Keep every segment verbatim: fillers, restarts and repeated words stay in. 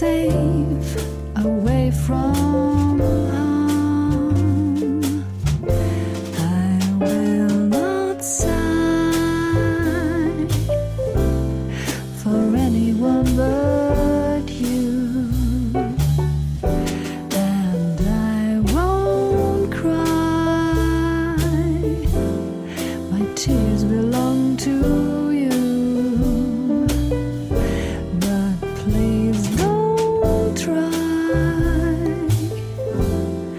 safe away from home. I will not sigh for anyone but you, and I won't cry. My tears belong to you, but please don't try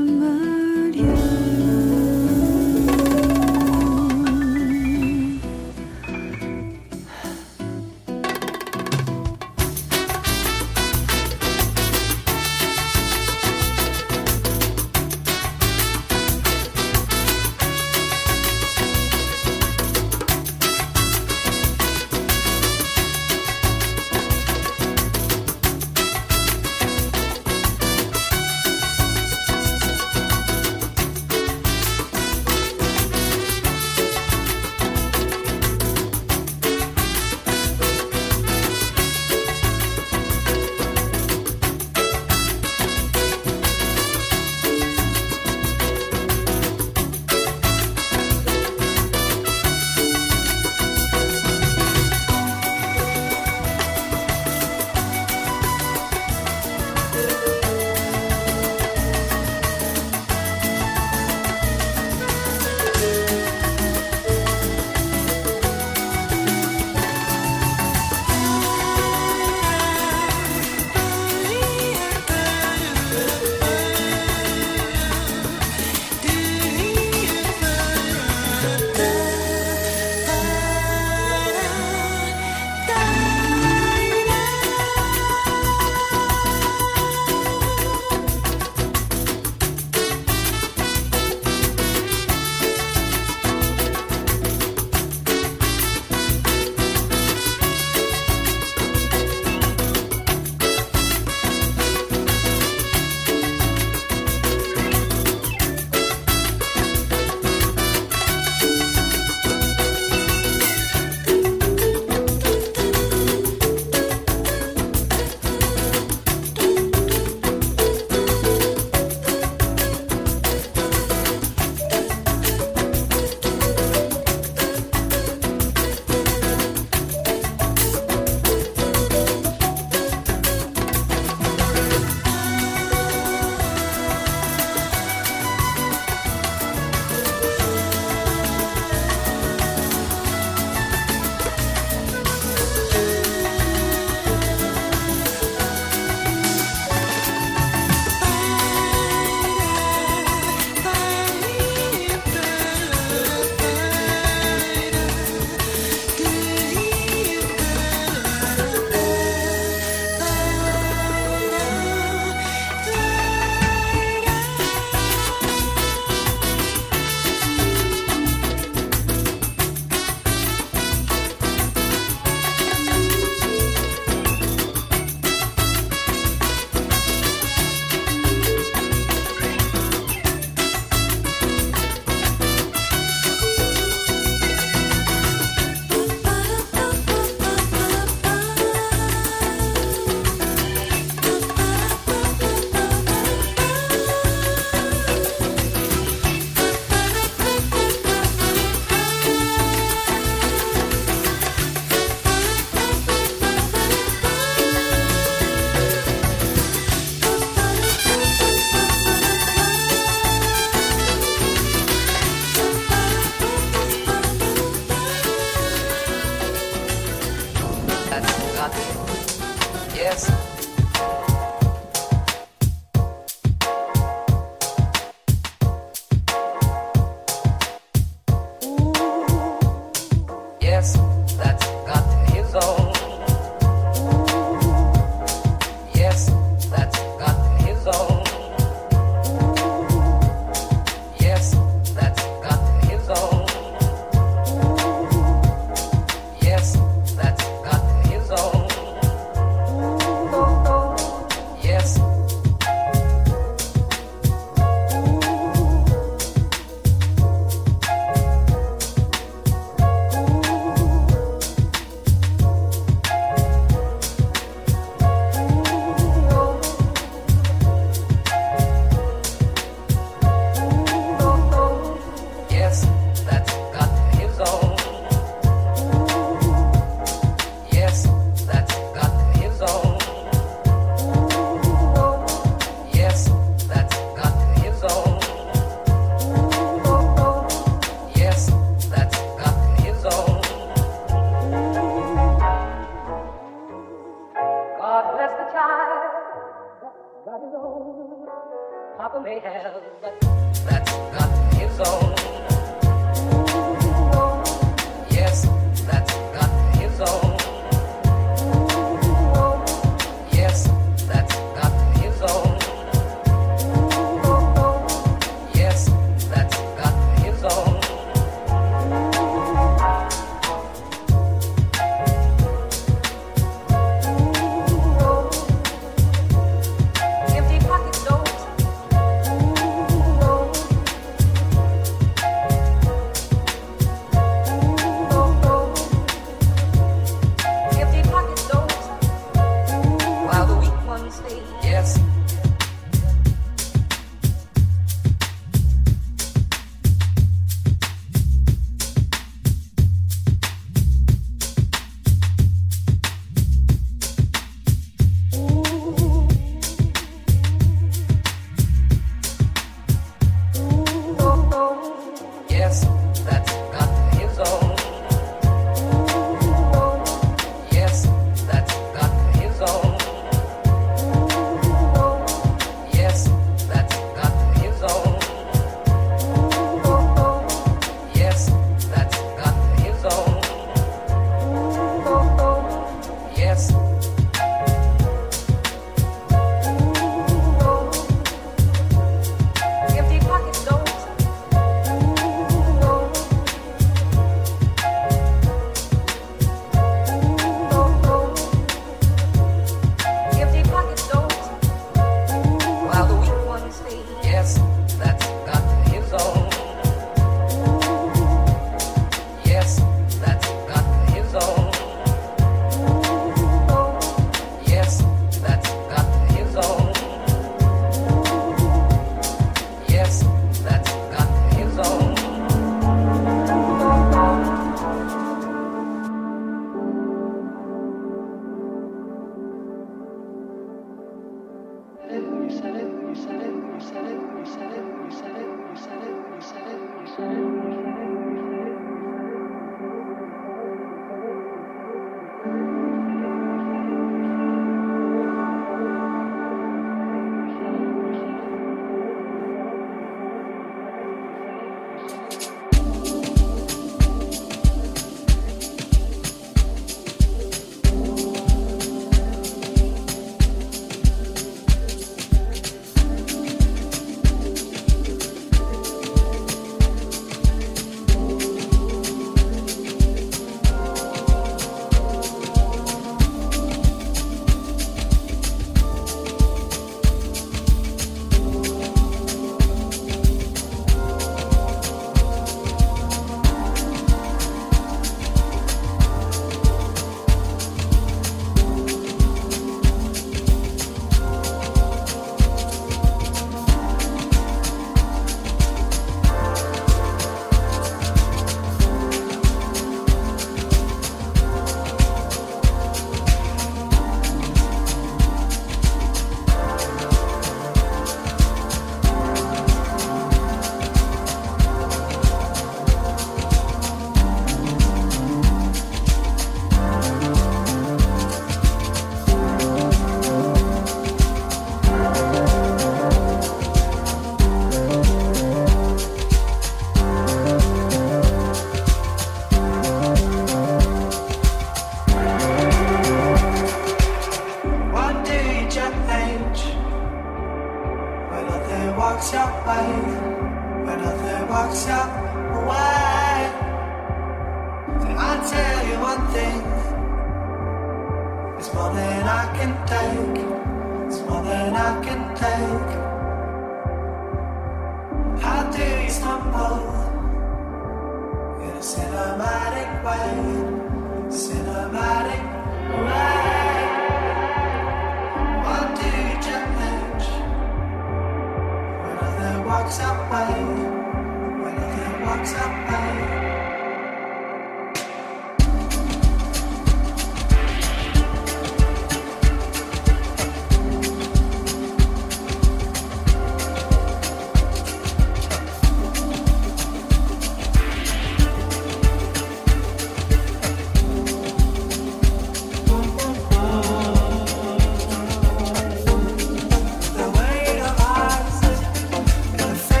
The weight of ours in the face.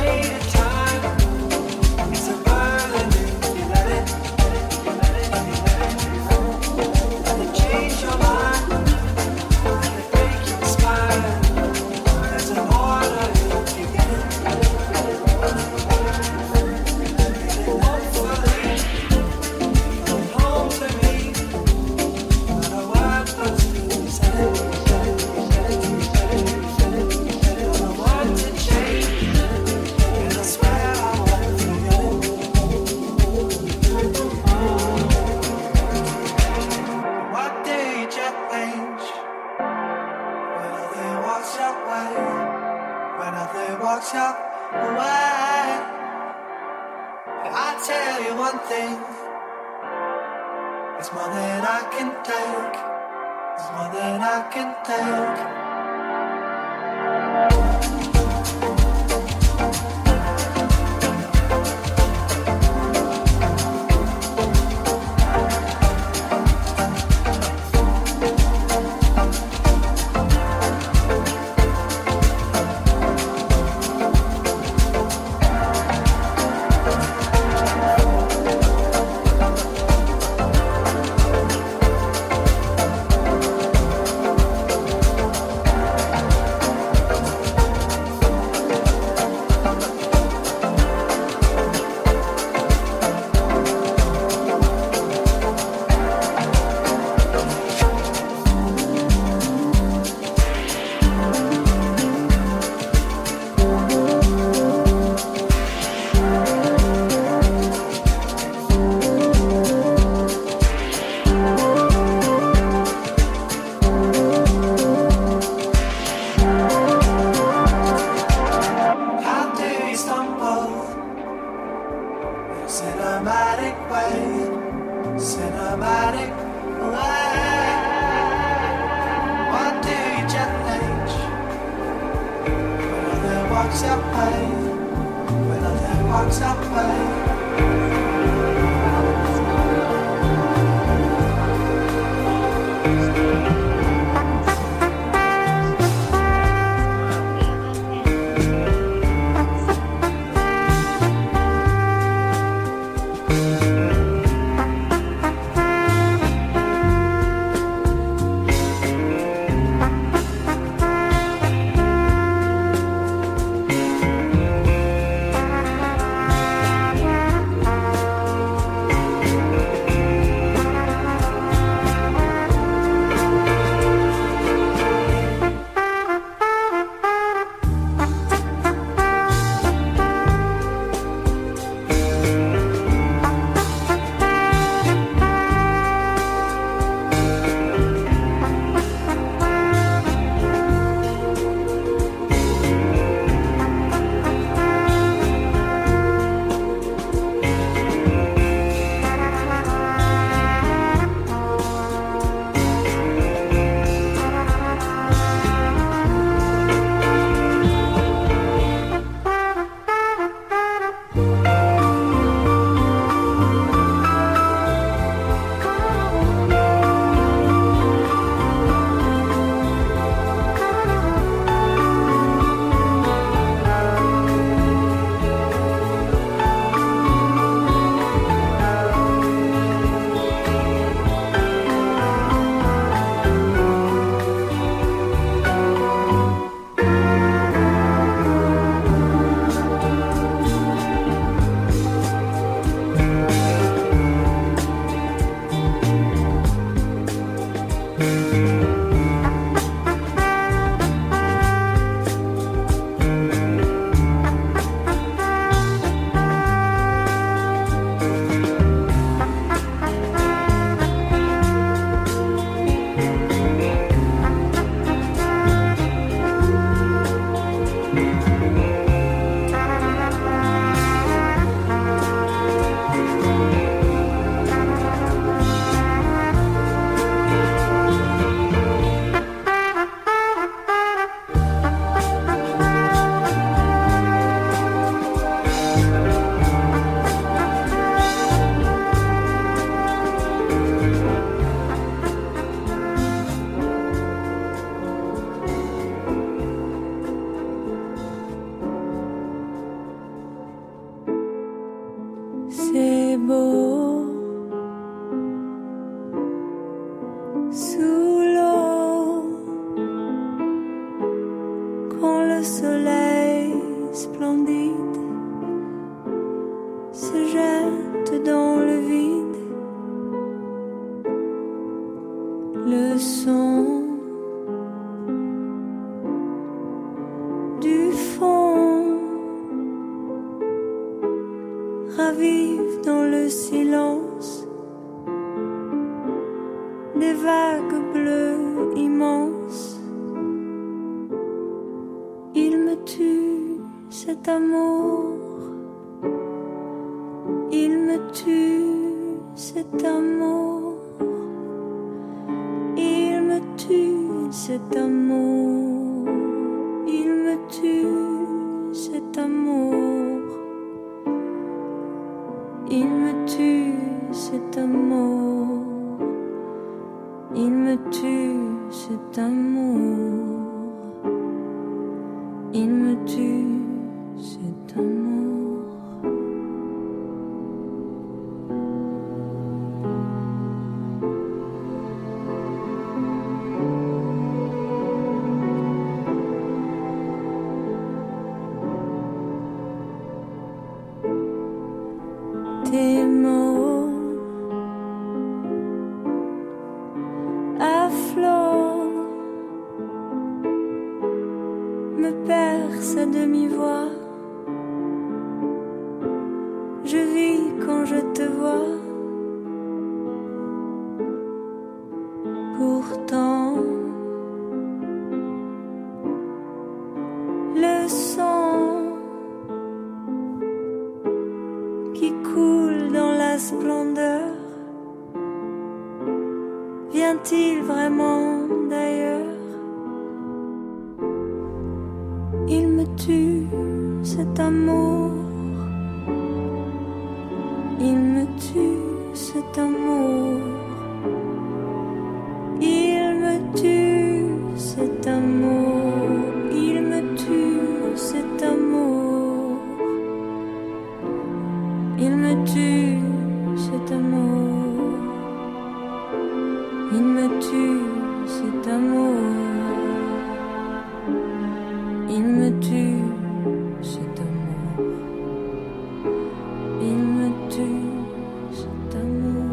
one thing. It's more than I can take. It's more than I can take. Cet amour, il me tue cet amour, il me tue cet amour, il me tue cet amour, il me tue cet amour, il me tue cet amour, il me tue cet amour. Tes mots à flot me percent à demi-voix. Je vis quand je te vois. Pourtant, le sang qui coule dans la splendeur vient-il vraiment d'ailleurs? Il me tue cet amour, il me tue cet amour, il me tue cet amour, il me tue cet amour, il me tue cet amour, il me tue cet amour, il me tue cet amour, il me tue cet amour.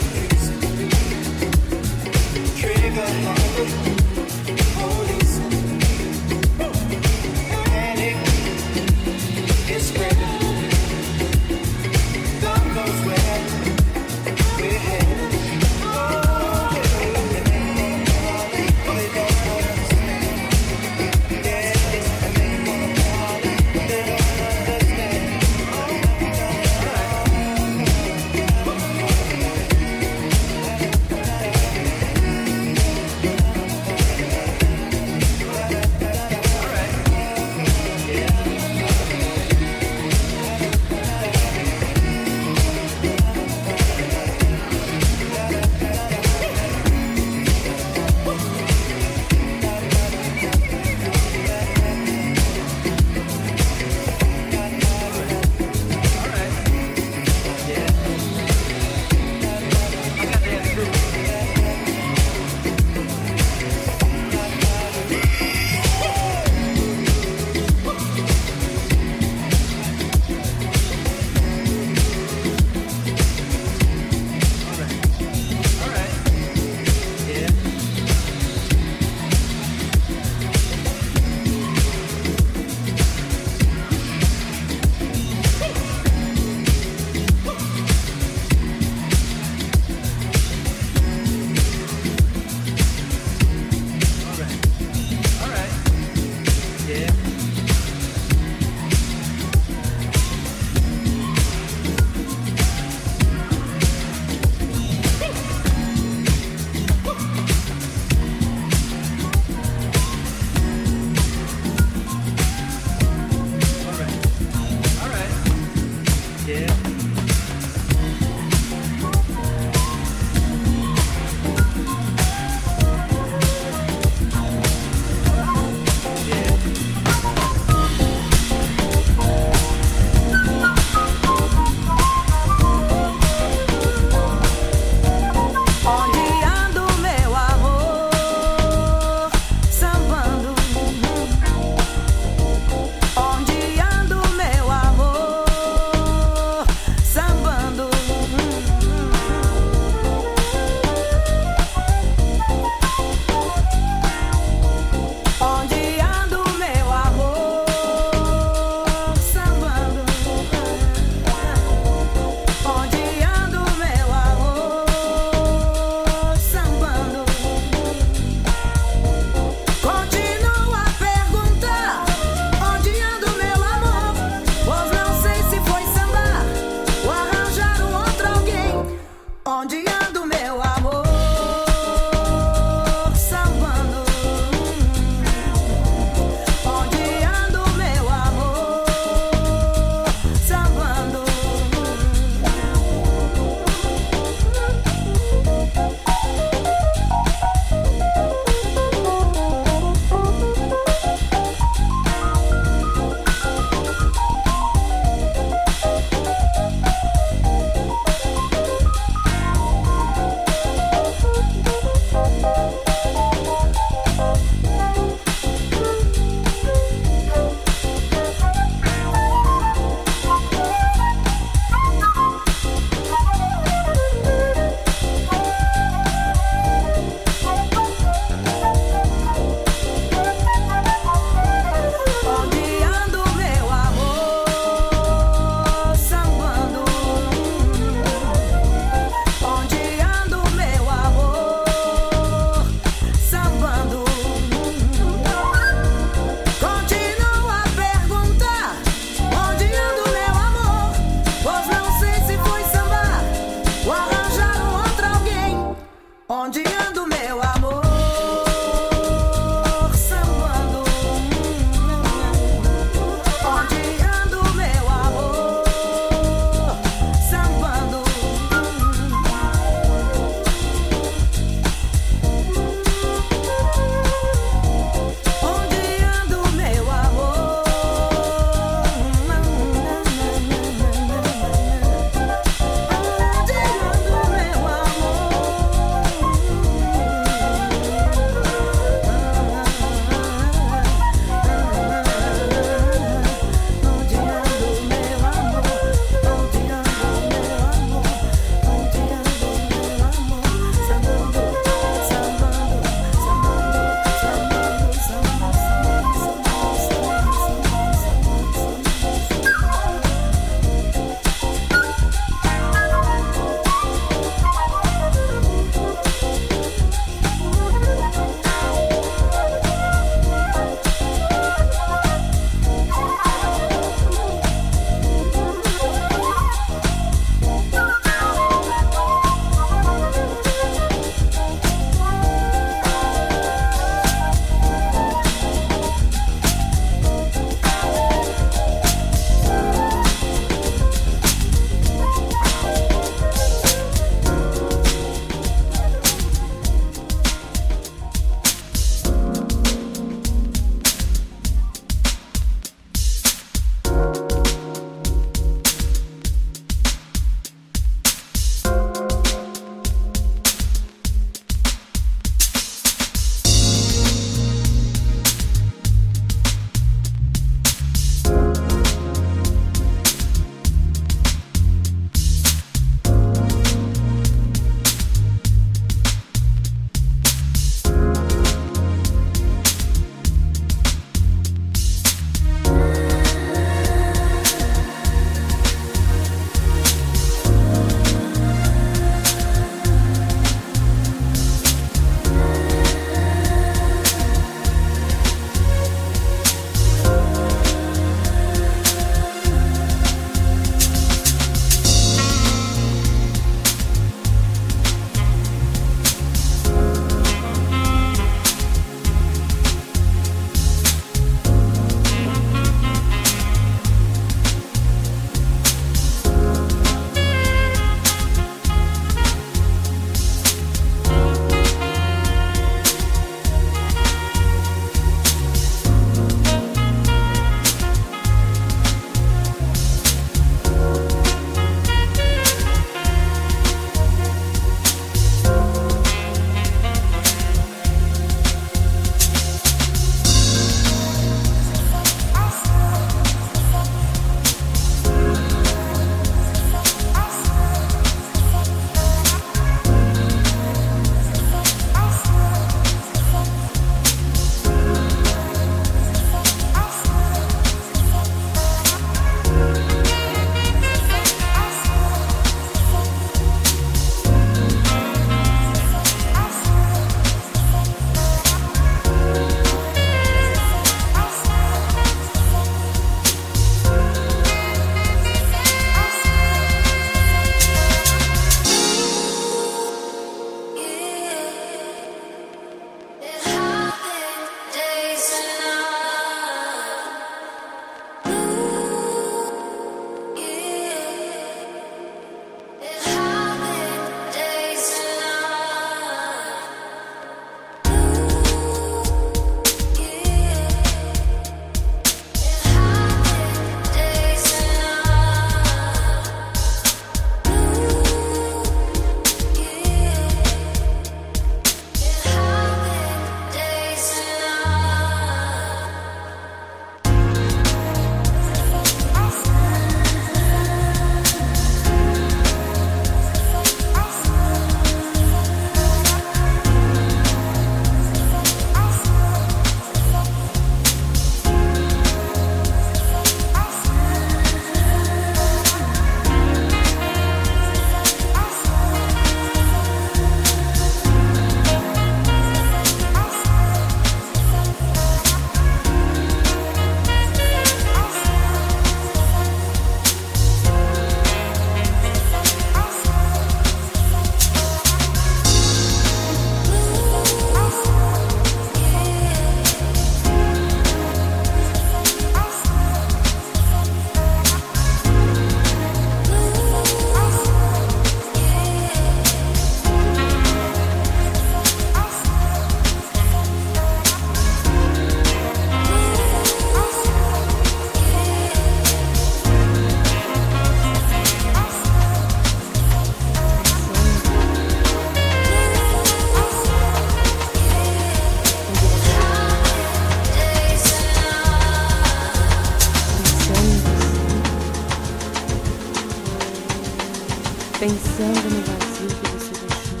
pensando no vazio que você deixou.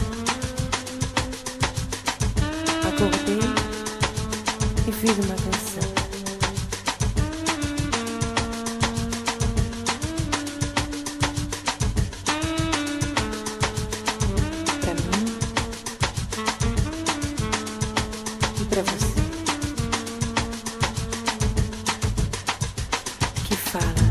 Acordei e fiz uma canção. Pra mim e pra você, que fala.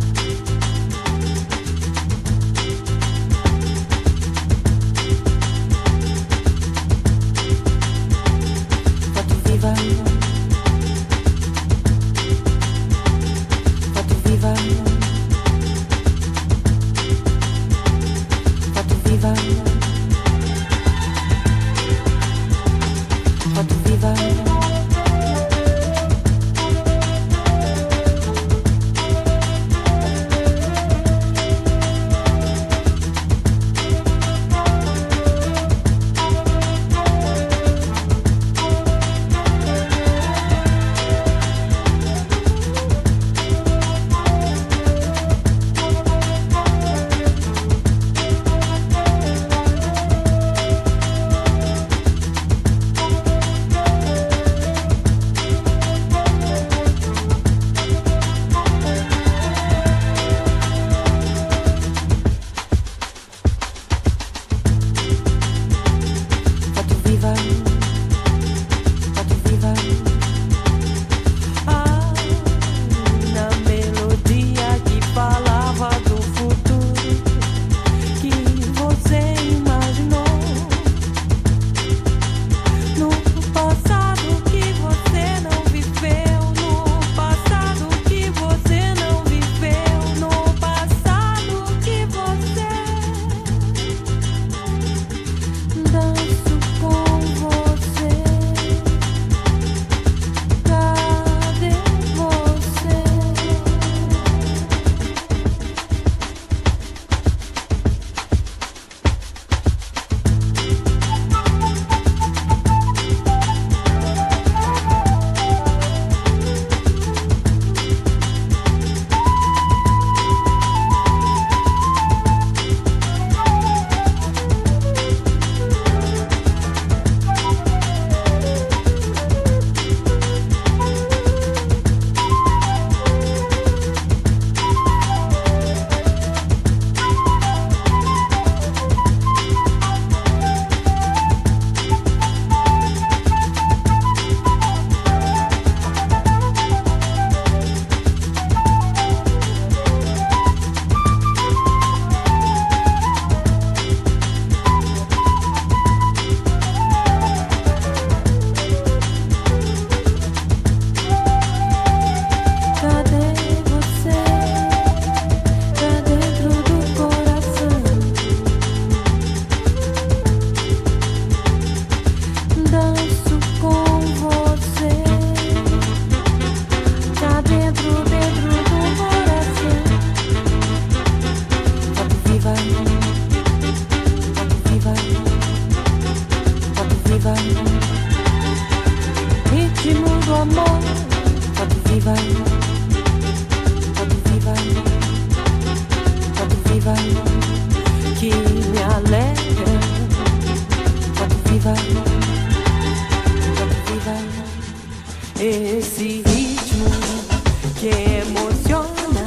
Esse ritmo que emociona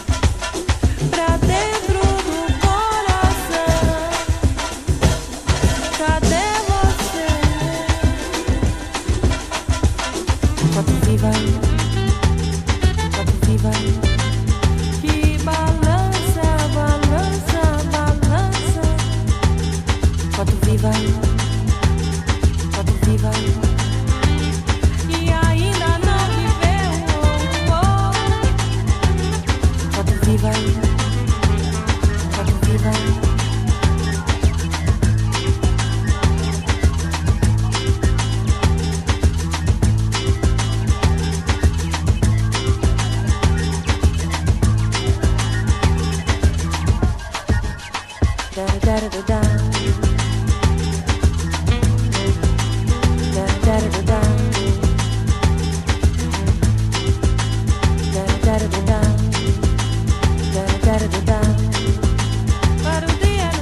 pra dentro do coração. Cadê você? Foto viva, foto viva, que balança, balança, balança. Foto viva, foto viva. Viva, foto viva. Da da da da da. Da da da da da. Da da da da da. Da da da da. Para o dia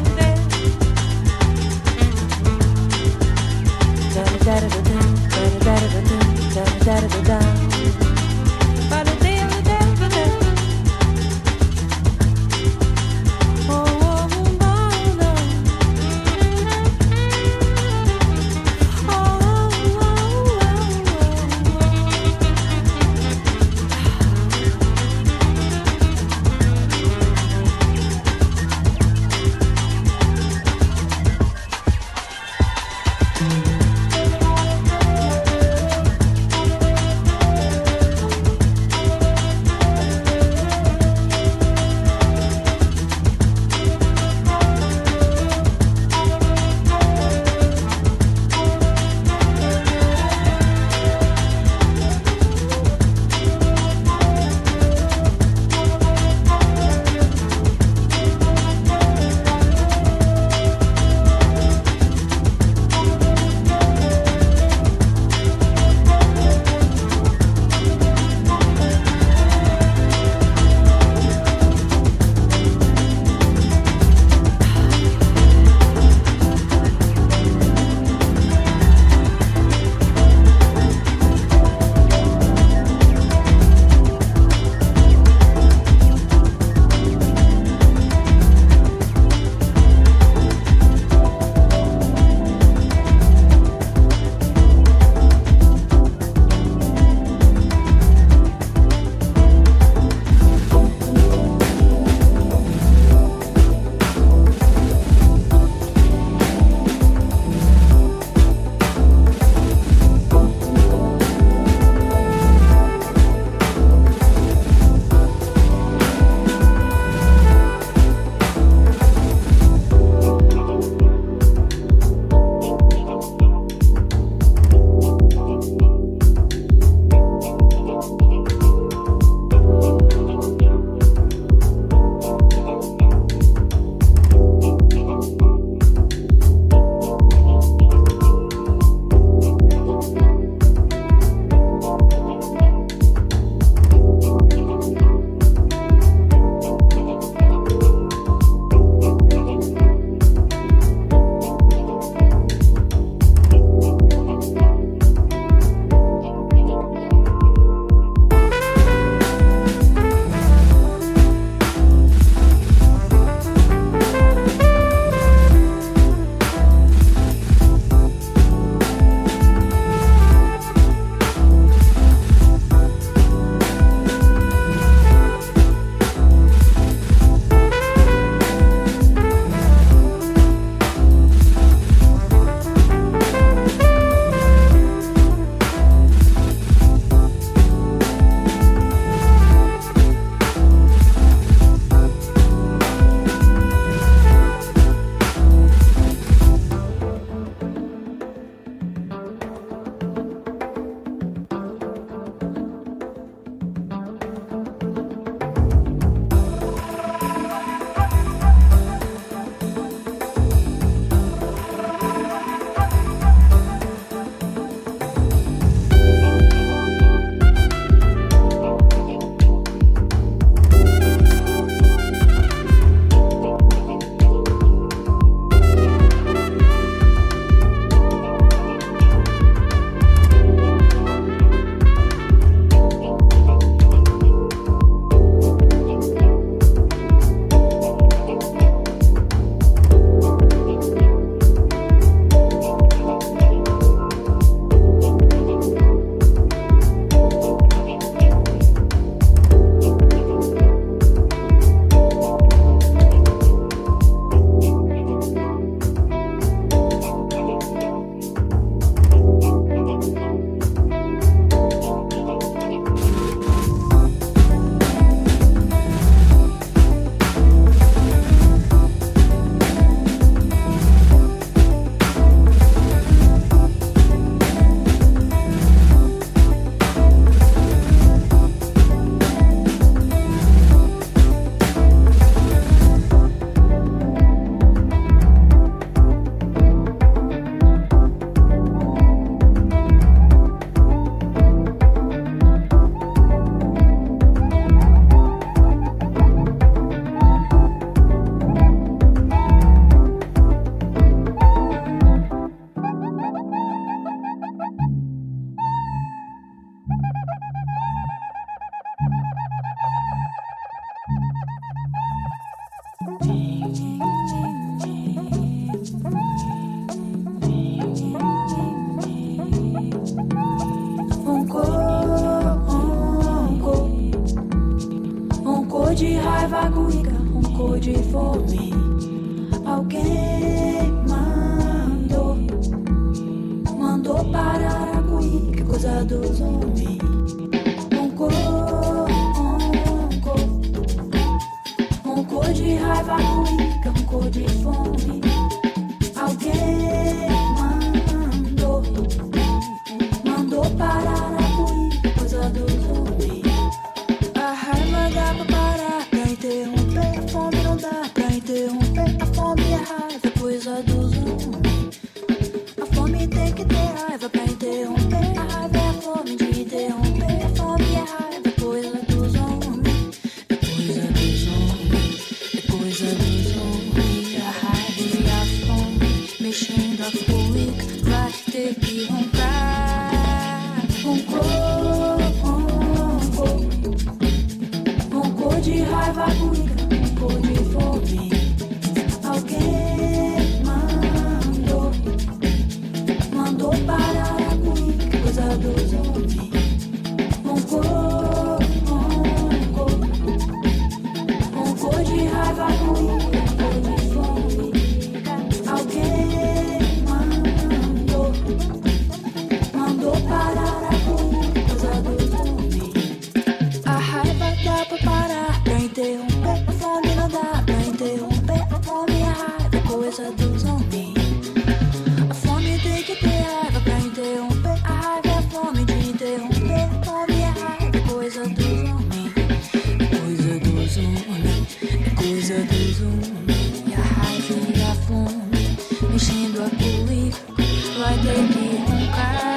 cor de raiva, cuica, um cor de fome. Alguém mandou, mandou parar a cuica, coisa dos homens. Um cor, um cor, um cor de raiva, cuica, um cor de fome. Alguém mandou, mandou parar a cuica, coisa dos homens. A raiva dá pra parar, pra interromper. A fome não dá pra interromper. A fome é raiva, coisa dos homens. A fome tem que ter raiva pra interromper. A raiva é a fome de interromper. A fome é raiva, coisa dos homens. É coisa dos homens, é coisa dos homens. A raiva e a fome mexendo a cuica, vai ter que roncar. Um cor, um cor, um cor de raiva, cuica, um cor de fome. Alguém mandou, mandou parar a cuica, coisa dos homens. Um cor, um cor, um cor de raiva, cuica, um cor de fome. Alguém mandou, mandou parar a cuica, coisa dos homens. A raiva dá pra parar, pra interromper. A fome não dá pra interromper. A fome é raiva, coisa dos homens. A fome tem que ter raiva pra interromper. A raiva é a fome de interromper. A fome é raiva, coisa dos homens. É coisa dos homens, é coisa dos homens. E a raiva e a fome enchendo a cuica, vai ter que roncar.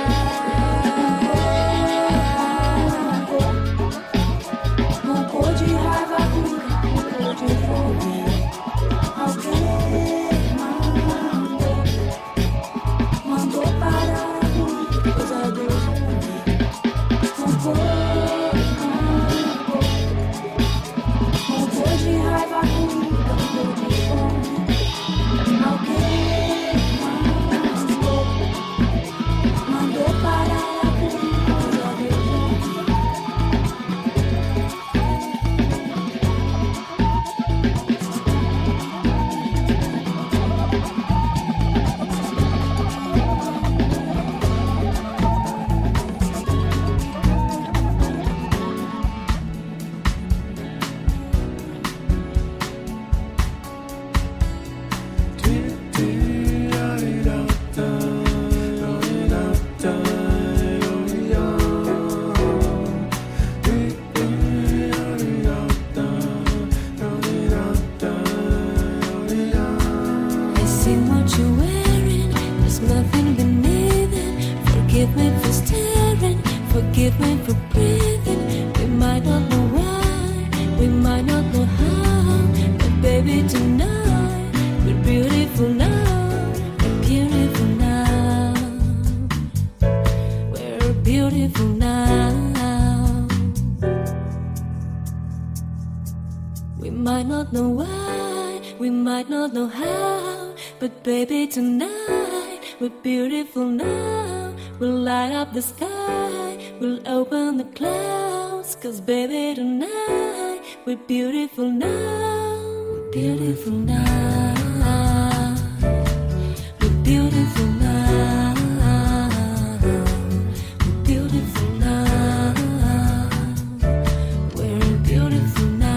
Um cor de raiva, cuica, um cor de fome. Alguém mandou, mandou parar a cuica, coisa dos homens. Um cor, um cor, um cor de raiva, cuica, um cor de fome. Alguém mandou, mandou parar a cuica, coisa dos homens. I see what you're wearing, there's nothing beneath it. Forgive me for staring, forgive me for breathing. We might not know why, we might not know how, but baby tonight, we're beautiful now, we're beautiful now, we're beautiful now. We might not know why, we might not know how, but baby tonight, we're beautiful now. We'll light up the sky, we'll open the clouds. Cause baby tonight, we're beautiful now. We're beautiful now. We're beautiful now. We're beautiful now. We're beautiful now.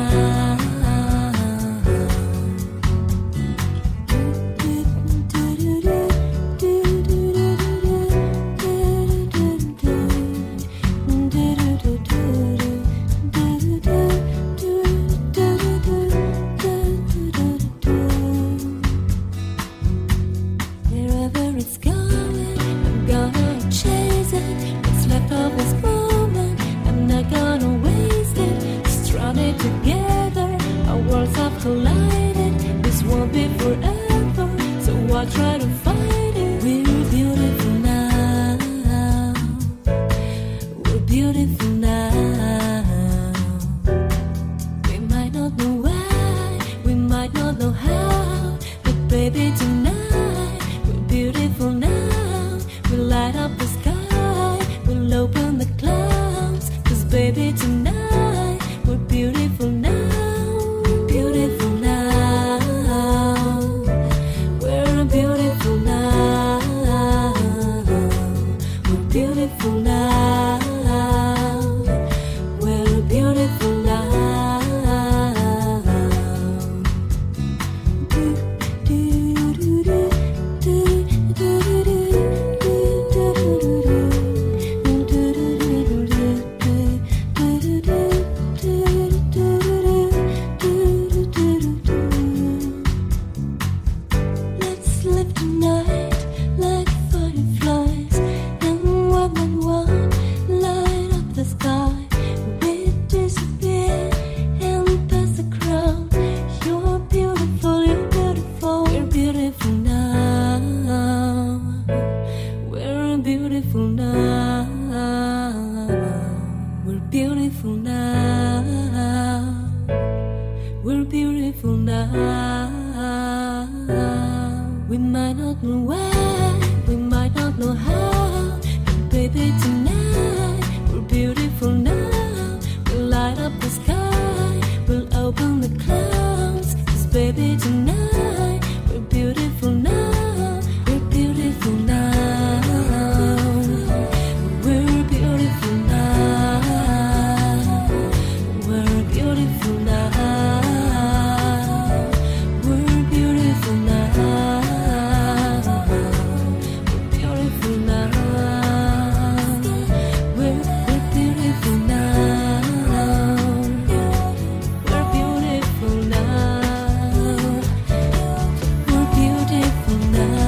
Wherever it's going, I'm gonna chase it. What's left of this moment, I'm not gonna waste it. Stranded together, our worlds have collided. This won't be forever, so I'll try to fight it. We're beautiful now. We're beautiful now. We might not know why, we might not know how, but baby tonight, we're beautiful now. We'll light up the sky, we'll open the clouds. Cause baby tonight, we're beautiful now. beautiful now. We might not know where, we might not know how, but baby tonight we're beautiful now. We'll light up the sky, we'll open the clouds. 'Cause baby tonight we're beautiful now. We're beautiful now. We're beautiful now. We're beautiful now. We're beautiful now. We're beautiful now. We're, we're beautiful now. We're beautiful now. We're beautiful now.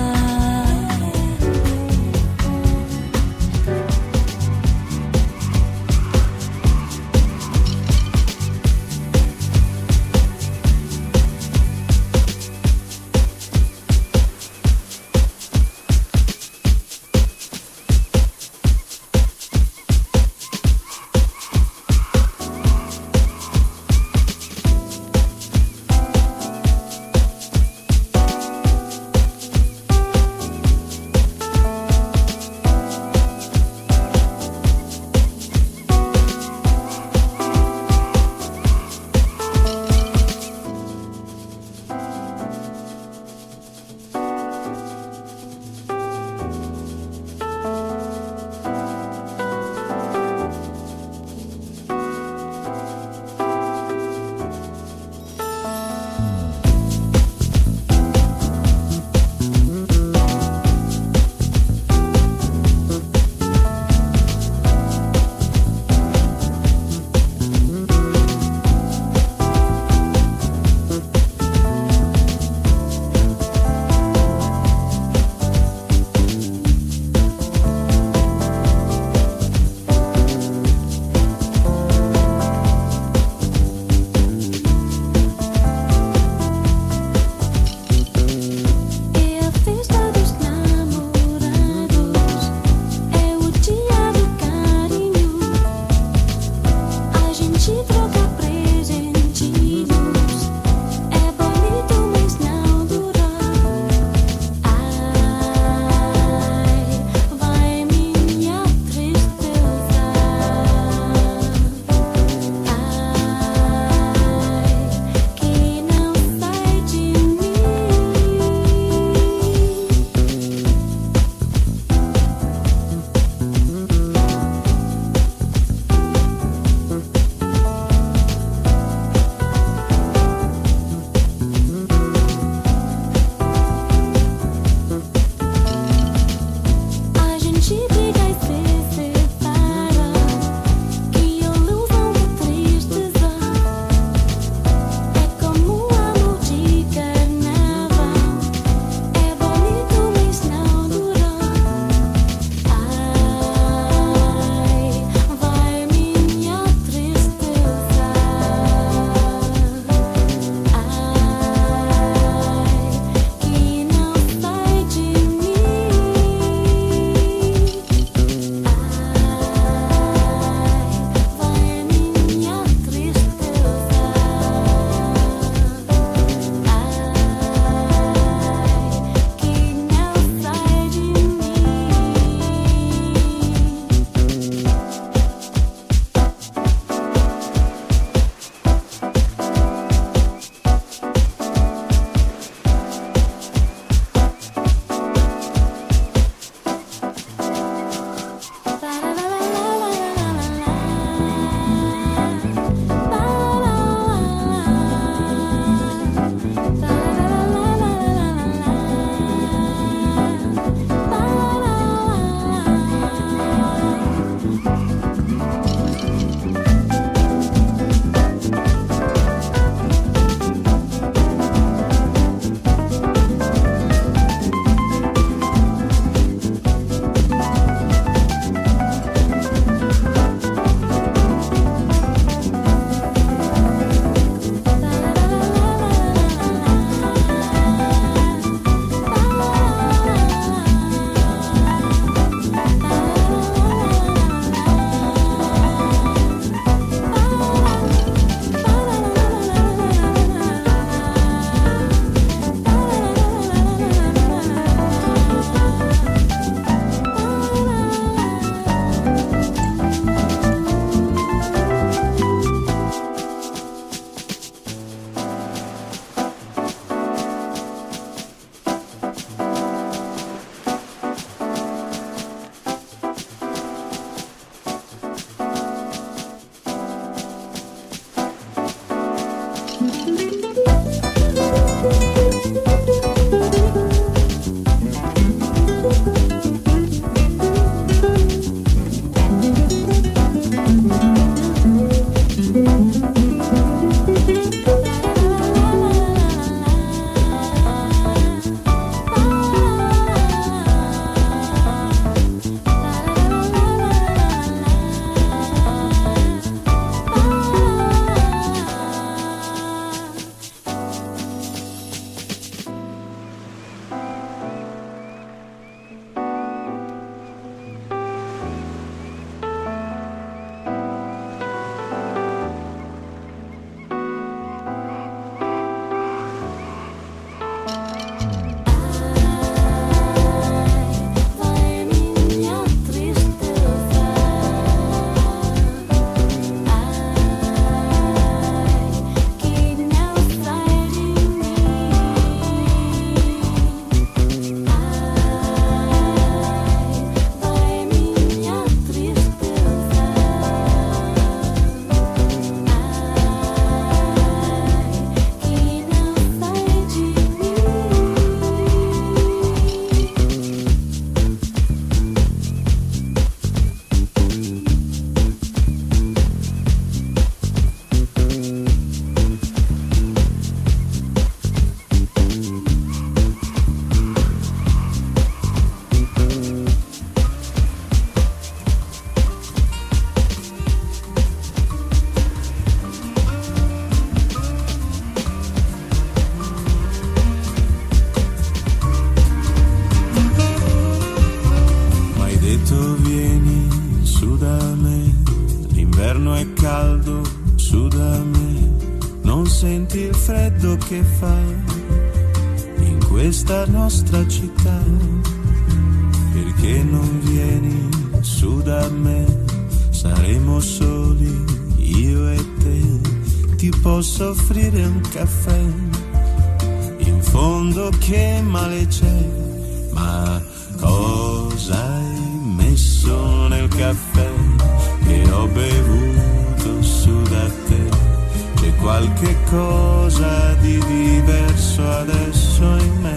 non senti il freddo che fa in questa nostra città, perché non vieni su da me, saremo soli io e te, ti posso offrire un caffè, in fondo che male c'è, ma cosa hai messo nel caffè che ho bevuto su da te? C'è qualche cosa di diverso adesso in me,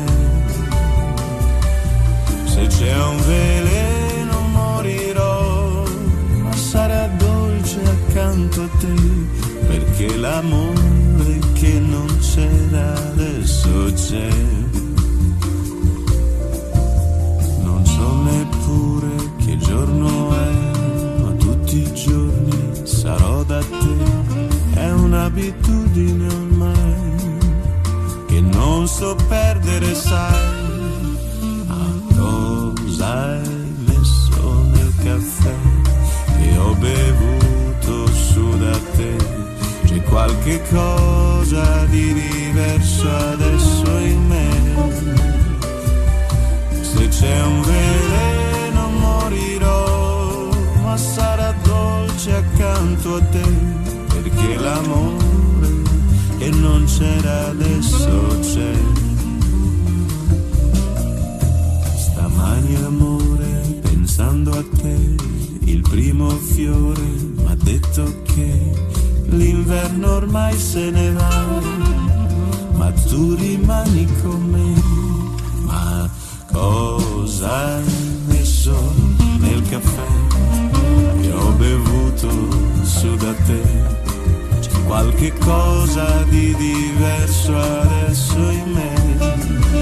se c'è un veleno morirò, ma sarà dolce accanto a te, perché l'amore che non c'era adesso c'è. Non so neppure che giorno è, ma tutti i giorni sarò da te. È un'abitudine ormai che non so perdere, sai. Ma cosa hai messo nel caffè che ho bevuto su da te? C'è qualche cosa di diverso adesso in me, se c'è un veleno morirò, ma sarà dolce accanto a te, perché l'amore che non c'era adesso c'è. Stamani amore, pensando a te, il primo fiore m'ha detto che l'inverno ormai se ne va, ma tu rimani con me. Ma cosa hai messo nel caffè che ho bevuto su da te? Qualche cosa di diverso adesso in me,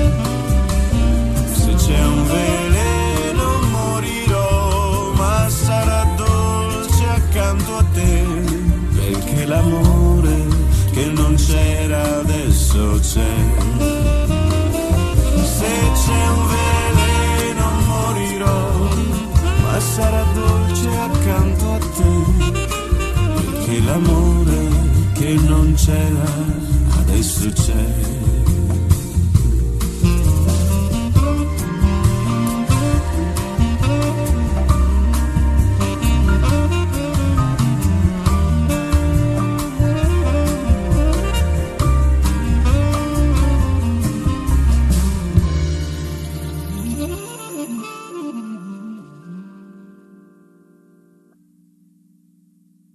se c'è un veleno morirò, ma sarà dolce accanto a te, perché l'amore che non c'era adesso c'è. Se c'è un veleno morirò, ma sarà dolce accanto a te, perché l'amore che non c'era adesso c'è.